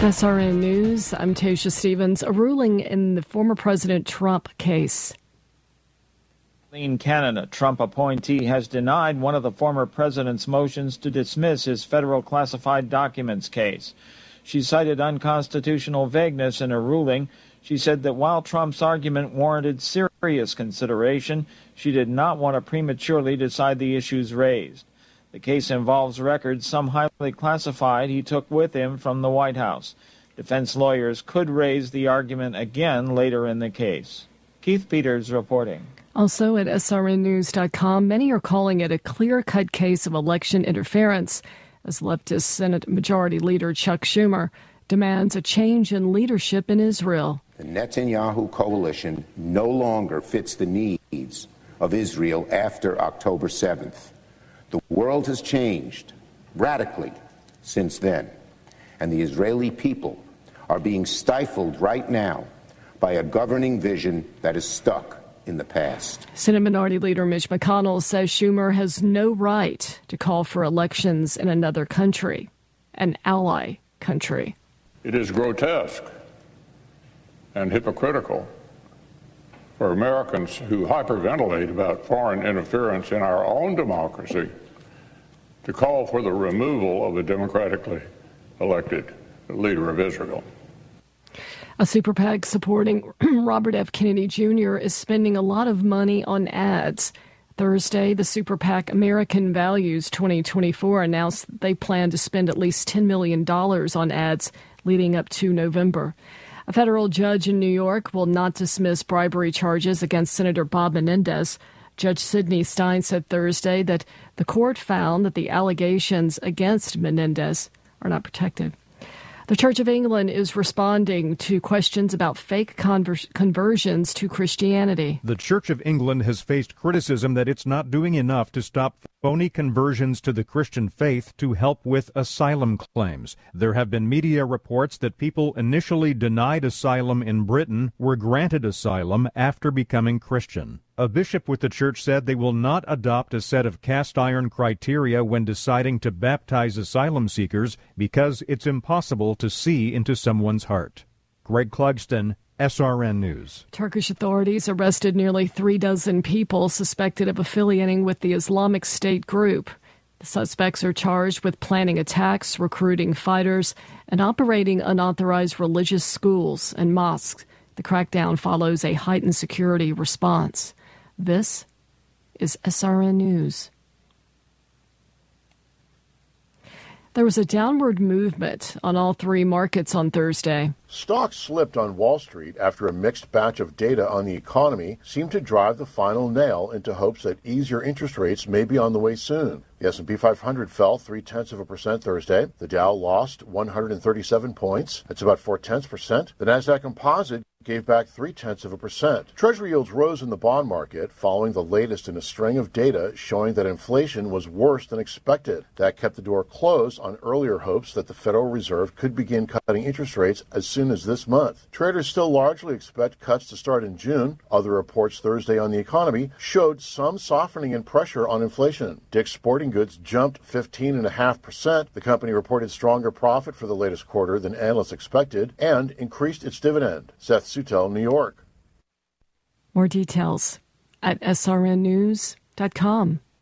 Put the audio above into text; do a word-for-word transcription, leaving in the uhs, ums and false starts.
S R N News, I'm Tasha Stevens. A ruling in the former President Trump case. Clean Canada, Trump appointee, has denied one of the former president's motions to dismiss his federal classified documents case. She cited unconstitutional vagueness in her ruling. She said that while Trump's argument warranted serious consideration, she did not want to prematurely decide the issues raised. The case involves records, some highly classified, he took with him from the White House. Defense lawyers could raise the argument again later in the case. Keith Peters reporting. Also at S R N news dot com, many are calling it a clear-cut case of election interference, as leftist Senate Majority Leader Chuck Schumer demands a change in leadership in Israel. The Netanyahu coalition no longer fits the needs of Israel after October seventh. The world has changed radically since then, and the Israeli people are being stifled right now by a governing vision that is stuck in the past. Senate Minority Leader Mitch McConnell says Schumer has no right to call for elections in another country, an ally country. It is grotesque and hypocritical for Americans who hyperventilate about foreign interference in our own democracy to call for the removal of a democratically elected leader of Israel. A super PAC supporting Robert F. Kennedy Junior is spending a lot of money on ads. Thursday, the super PAC American Values twenty twenty-four announced that they plan to spend at least ten million dollars on ads leading up to November. A federal judge in New York will not dismiss bribery charges against Senator Bob Menendez. Judge Sidney Stein said Thursday that the court found that the allegations against Menendez are not protected. The Church of England is responding to questions about fake conver- conversions to Christianity. The Church of England has faced criticism that it's not doing enough to stop phony conversions to the Christian faith to help with asylum claims. There have been media reports that people initially denied asylum in Britain were granted asylum after becoming Christian. A bishop with the church said they will not adopt a set of cast-iron criteria when deciding to baptize asylum seekers because it's impossible to see into someone's heart. Greg Clugston, S R N News. Turkish authorities arrested nearly three dozen people suspected of affiliating with the Islamic State group. The suspects are charged with planning attacks, recruiting fighters, and operating unauthorized religious schools and mosques. The crackdown follows a heightened security response. This is S R N News. There was a downward movement on all three markets on Thursday. Stocks slipped on Wall Street after a mixed batch of data on the economy seemed to drive the final nail into hopes that easier interest rates may be on the way soon. The S and P five hundred fell three-tenths of a percent Thursday. The Dow lost one hundred thirty-seven points. That's about four-tenths percent. The Nasdaq Composite gave back three-tenths of a percent. Treasury yields rose in the bond market following the latest in a string of data showing that inflation was worse than expected. That kept the door closed on earlier hopes that the Federal Reserve could begin cutting interest rates as soon as this month. Traders still largely expect cuts to start in June. Other reports Thursday on the economy showed some softening in pressure on inflation. Dick's Sporting Goods jumped fifteen point five percent. The company reported stronger profit for the latest quarter than analysts expected and increased its dividend. Seth Sutel, New York. More details at S R N news dot com.